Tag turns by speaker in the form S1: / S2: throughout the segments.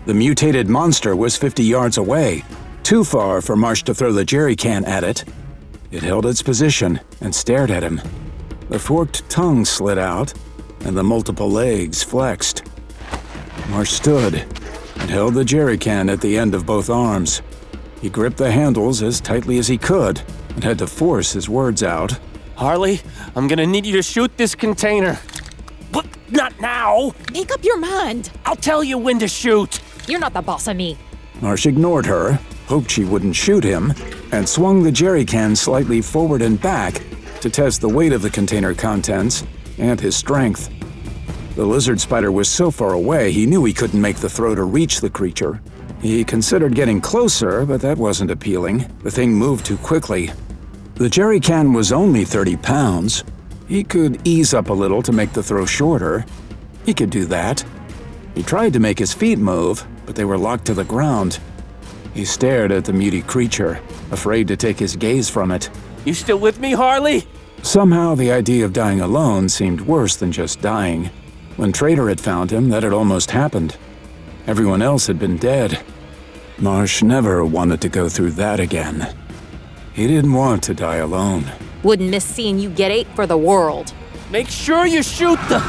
S1: The mutated monster was 50 yards away, too far for Marsh to throw the jerry can at it. It held its position and stared at him. The forked tongue slid out, and the multiple legs flexed. Marsh stood and held the jerry can at the end of both arms. He gripped the handles as tightly as he could and had to force his words out.
S2: Harley, I'm gonna need you to shoot this container. But not now!
S3: Make up your mind!
S2: I'll tell you when to shoot!
S3: You're not the boss of me.
S1: Marsh ignored her, hoped she wouldn't shoot him, and swung the jerry can slightly forward and back to test the weight of the container contents and his strength. The lizard spider was so far away he knew he couldn't make the throw to reach the creature. He considered getting closer, but that wasn't appealing. The thing moved too quickly. The jerry can was only 30 pounds. He could ease up a little to make the throw shorter. He could do that. He tried to make his feet move, but they were locked to the ground. He stared at the muty creature, afraid to take his gaze from it.
S2: You still with me, Harley?
S1: Somehow the idea of dying alone seemed worse than just dying. When Trader had found him, that had almost happened. Everyone else had been dead. Marsh never wanted to go through that again. He didn't want to die alone.
S3: Wouldn't miss seeing you get ate for the world.
S2: Make sure you shoot the...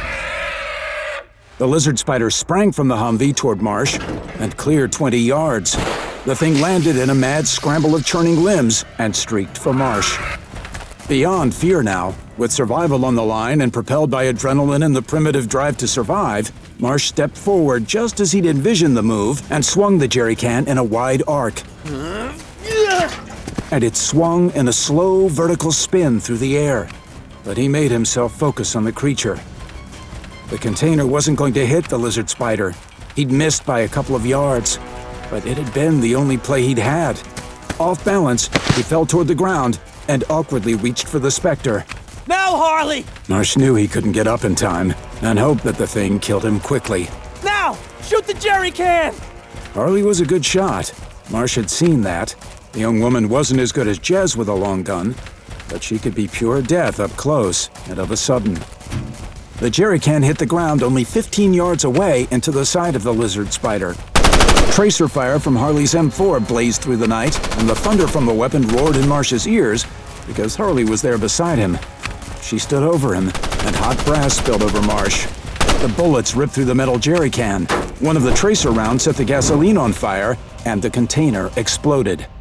S1: The lizard spider sprang from the Humvee toward Marsh and cleared 20 yards. The thing landed in a mad scramble of churning limbs and streaked for Marsh. Beyond fear now, with survival on the line and propelled by adrenaline and the primitive drive to survive, Marsh stepped forward just as he'd envisioned the move and swung the jerry can in a wide arc. And it swung in a slow vertical spin through the air. But he made himself focus on the creature. The container wasn't going to hit the lizard spider. He'd missed by a couple of yards, but it had been the only play he'd had. Off balance, he fell toward the ground and awkwardly reached for the Spectre.
S2: Now, Harley!
S1: Marsh knew he couldn't get up in time and hoped that the thing killed him quickly.
S2: Now! Shoot the jerry can!
S1: Harley was a good shot. Marsh had seen that. The young woman wasn't as good as Jez with a long gun, but she could be pure death up close and of a sudden. The jerry can hit the ground only 15 yards away into the side of the lizard spider. Tracer fire from Harley's M4 blazed through the night, and the thunder from the weapon roared in Marsh's ears because Harley was there beside him. She stood over him, and hot brass spilled over Marsh. The bullets ripped through the metal jerry can. One of the tracer rounds set the gasoline on fire, and the container exploded.